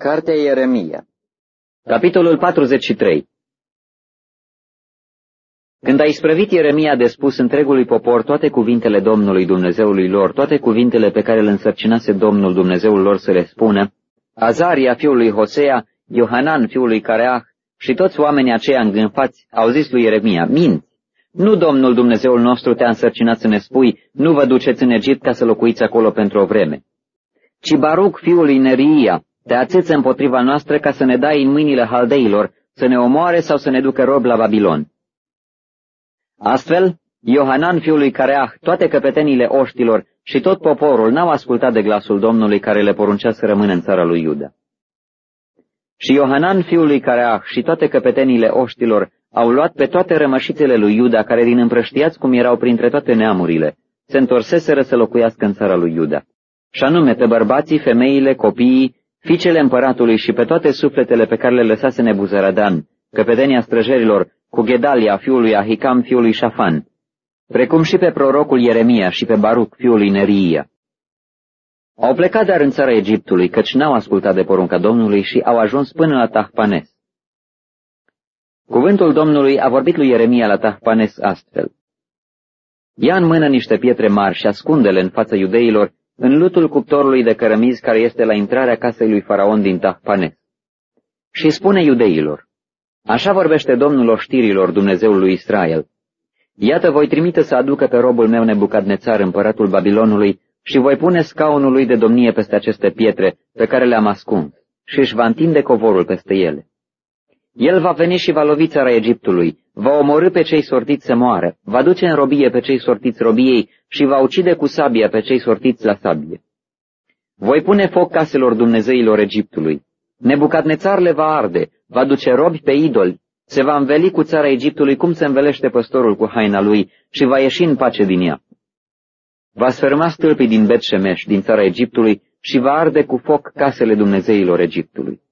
Cartea Ieremia. Capitolul 43. Când a isprăvit Ieremia de spus întregului popor toate cuvintele Domnului Dumnezeului lor, toate cuvintele pe care le însărcinase Domnul Dumnezeul lor să le spună, Azaria fiul lui Hosea, Iohanan fiul lui Careah și toți oamenii aceia îngânfați au zis lui Ieremia, minți, nu Domnul Dumnezeul nostru te-a însărcinat să ne spui, nu vă duceți în Egipt ca să locuiți acolo pentru o vreme, ci Baruc fiul lui Neria te ațeță împotriva noastră ca să ne dai în mâinile haldeilor, să ne omoare sau să ne ducă rob la Babilon. Astfel, Iohanan fiul lui Careah, toate căpetenile oștilor și tot poporul n-au ascultat de glasul Domnului care le poruncea să rămână în țara lui Iuda. Și Iohanan fiul lui Careah și toate căpetenile oștilor au luat pe toate rămășițele lui Iuda, care din împrăștiați cum erau printre toate neamurile, se întorseseră să locuiască în țara lui Iuda, și anume pe bărbații, femeile, copiii, fiicele împăratului și pe toate sufletele pe care le lăsase Nebuzaradan, căpetenia străjerilor, cu Gedalia fiul lui Ahicam fiul lui Șafan, precum și pe prorocul Ieremia și pe Baruc fiul lui Neria. Au plecat dar în țara Egiptului, căci n-au ascultat de porunca Domnului și au ajuns până la Tahpanes. Cuvântul Domnului a vorbit lui Ieremia la Tahpanes astfel. Ia în mână niște pietre mari și ascunde-le în fața iudeilor, în lutul cuptorului de cărămizi care este la intrarea casei lui Faraon din Tahpanes. Și spune iudeilor, așa vorbește Domnul oștirilor, Dumnezeul lui Israel. Iată, voi trimite să aducă pe robul meu Nebucadnețar, împăratul Babilonului, și voi pune scaunul lui de domnie peste aceste pietre pe care le-am ascuns, și își va întinde covorul peste ele. El va veni și va lovi țara Egiptului, va omorî pe cei sortiți să moară, va duce în robie pe cei sortiți robiei și va ucide cu sabia pe cei sortiți la sabie. Voi pune foc caselor dumnezeilor Egiptului. Nebucadnețar le va arde, va duce robi pe idoli, se va înveli cu țara Egiptului cum se învelește păstorul cu haina lui și va ieși în pace din ea. Va sfârma stâlpii din Bet-Shemesh, din țara Egiptului, și va arde cu foc casele dumnezeilor Egiptului.